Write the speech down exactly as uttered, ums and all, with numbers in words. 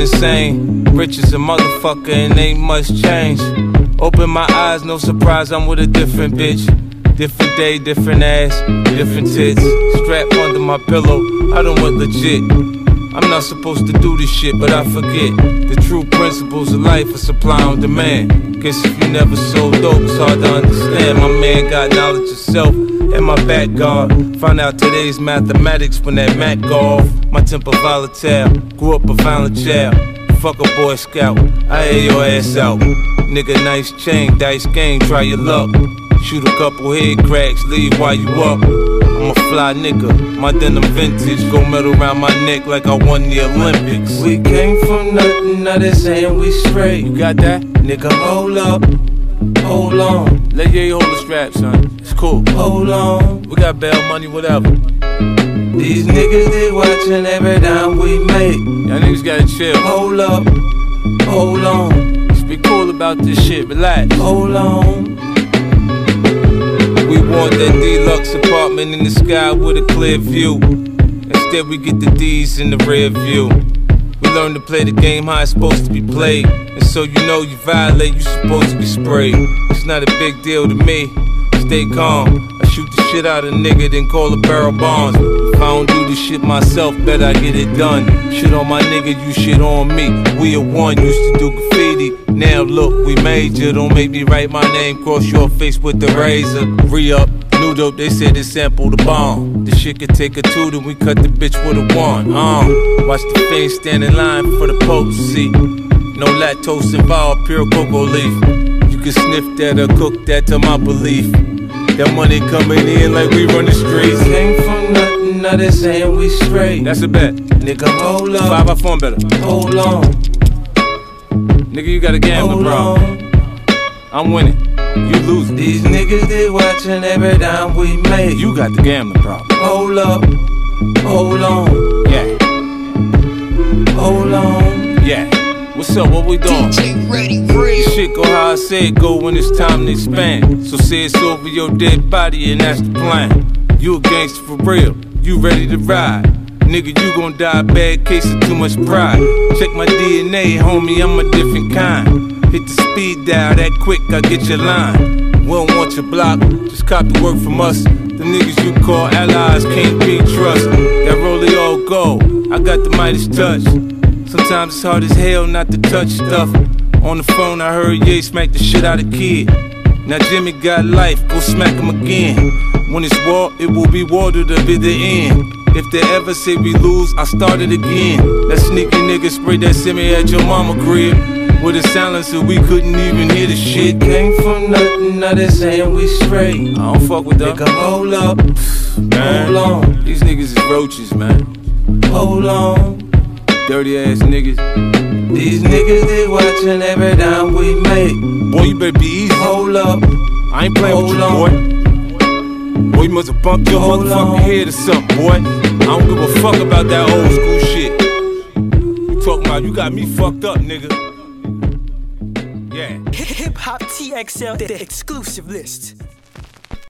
insane. Rich as a motherfucker and ain't much change. Open my eyes, no surprise, I'm with a different bitch. Different day, different ass, different tits. Strap under my pillow, I don't want legit. I'm not supposed to do this shit, but I forget. The true principles of life are supply on demand. Guess if you never sold dope, it's hard to understand. My man got knowledge of self and my back guard. Found out today's mathematics when that Mac go off. My temper volatile, grew up a violent child. Fuck a Boy Scout, I air your ass out. Nigga, nice chain, dice game, try your luck. Shoot a couple head cracks, leave while you up. I'm a fly nigga, my denim vintage. Go metal around my neck like I won the Olympics. We came from nothing, now they saying we straight. You got that? Nigga, hold up, hold on. Let Ye hold the strap, son, it's cool. Hold on, we got bail money, whatever. These niggas, they watching every dime we make. Y'all niggas gotta chill. Hold up, hold on. Just be cool about this shit, relax. Hold on. We want that deluxe apartment in the sky with a clear view. Instead we get the D's in the rear view. We learn to play the game how it's supposed to be played. And so you know you violate, you supposed to be sprayed. It's not a big deal to me, stay calm. I shoot the shit out of a nigga, then call a barrel bonds. If I don't do this shit myself, bet I get it done. Shit on my nigga, you shit on me. We a one, used to do graffiti. Now look, we major. Don't make me write my name, cross your face with the razor. Re-up, new dope, they said they sample the bomb. The shit could take a two, then we cut the bitch with a one. Um, watch the fiend stand in line for the potency. No lactose involved, pure cocoa leaf. You can sniff that or cook that to my belief. That money coming in like we run the streets. Came from nothing, now they saying we straight. That's a bet. Nigga, hold up. Five, I form better. Hold on. Nigga, you got a gambling problem. I'm winning, you losing. These niggas, they watching every dime we make. You got the gambling problem. Hold up, hold on. Yeah. Hold on. Yeah. What's up, what we doing? D J Ready Real. Shit go how I say it go when it's time to expand. So say it's over your dead body and that's the plan. You a gangster for real, you ready to ride. Nigga, you gon' die, bad case of too much pride. Check my D N A, homie, I'm a different kind. Hit the speed dial, that quick, I get your line. We don't want your block, just cop the work from us. The niggas you call allies can't be trust. That rollie all gold, I got the Midas touch. Sometimes it's hard as hell not to touch stuff. On the phone I heard Ye smack the shit out of kid. Now Jimmy got life, go smack him again. When it's war, it will be war to the bitter end. If they ever say we lose, I start it again. That sneaky nigga sprayed that semi at your mama crib with a silencer, we couldn't even hear the shit. Came from nothing, now they saying we straight. I don't fuck with them. Nigga, hold up, man. Hold on. These niggas is roaches, man. Hold on. Dirty ass niggas. These niggas, they watching every dime we make. Boy, you better be easy. Hold up, I ain't playing with you, boy. Boy, you must have bumped your Hold motherfucking on. head or something, boy. I don't give a fuck about that old school shit. You talking about you got me fucked up, nigga. Yeah. Hip Hop T X L, the exclusive list.